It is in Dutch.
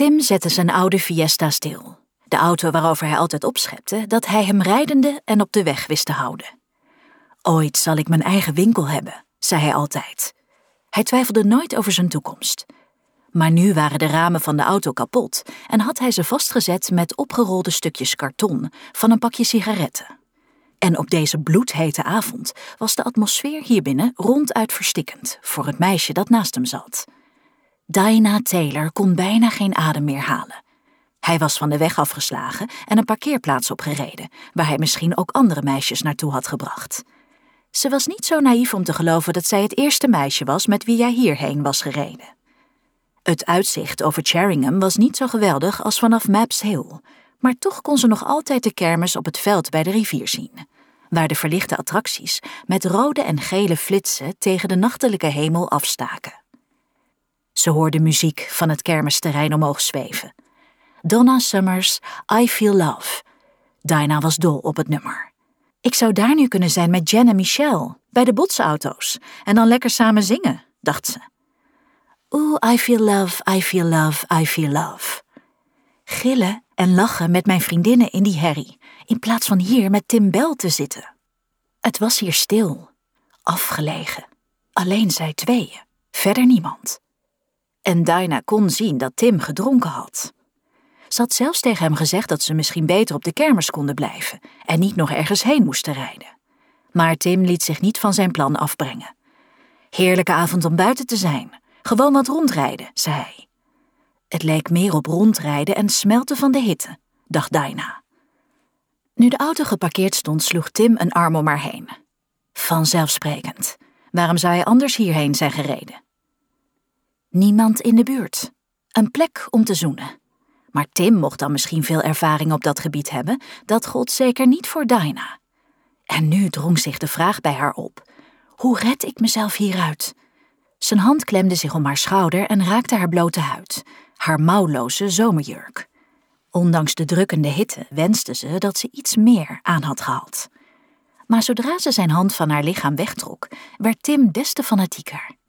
Tim zette zijn oude Fiesta stil. De auto waarover hij altijd opschepte, dat hij hem rijdende en op de weg wist te houden. Ooit zal ik mijn eigen winkel hebben, zei hij altijd. Hij twijfelde nooit over zijn toekomst. Maar nu waren de ramen van de auto kapot en had hij ze vastgezet met opgerolde stukjes karton van een pakje sigaretten. En op deze bloedhete avond was de atmosfeer hierbinnen ronduit verstikkend voor het meisje dat naast hem zat. Dinah Taylor kon bijna geen adem meer halen. Hij was van de weg afgeslagen en een parkeerplaats opgereden, waar hij misschien ook andere meisjes naartoe had gebracht. Ze was niet zo naïef om te geloven dat zij het eerste meisje was met wie hij hierheen was gereden. Het uitzicht over Sheringham was niet zo geweldig als vanaf Map's Hill, maar toch kon ze nog altijd de kermis op het veld bij de rivier zien, waar de verlichte attracties met rode en gele flitsen tegen de nachtelijke hemel afstaken. Ze hoorde muziek van het kermisterrein omhoog zweven. Donna Summer's I Feel Love. Dinah was dol op het nummer. Ik zou daar nu kunnen zijn met Jen en Michelle, bij de botsauto's, en dan lekker samen zingen, dacht ze. Oeh, I feel love, I feel love, I feel love. Gillen en lachen met mijn vriendinnen in die herrie, in plaats van hier met Tim Bell te zitten. Het was hier stil, afgelegen, alleen zij tweeën, verder niemand. En Dinah kon zien dat Tim gedronken had. Ze had zelfs tegen hem gezegd dat ze misschien beter op de kermis konden blijven en niet nog ergens heen moesten rijden. Maar Tim liet zich niet van zijn plan afbrengen. Heerlijke avond om buiten te zijn. Gewoon wat rondrijden, zei hij. Het leek meer op rondrijden en smelten van de hitte, dacht Dinah. Nu de auto geparkeerd stond, sloeg Tim een arm om haar heen. Vanzelfsprekend. Waarom zou hij anders hierheen zijn gereden? Niemand in de buurt. Een plek om te zoenen. Maar Tim mocht dan misschien veel ervaring op dat gebied hebben. Dat gold zeker niet voor Dinah. En nu drong zich de vraag bij haar op. Hoe red ik mezelf hieruit? Zijn hand klemde zich om haar schouder en raakte haar blote huid. Haar mouwloze zomerjurk. Ondanks de drukkende hitte wenste ze dat ze iets meer aan had gehad. Maar zodra ze zijn hand van haar lichaam wegtrok, werd Tim des te fanatieker.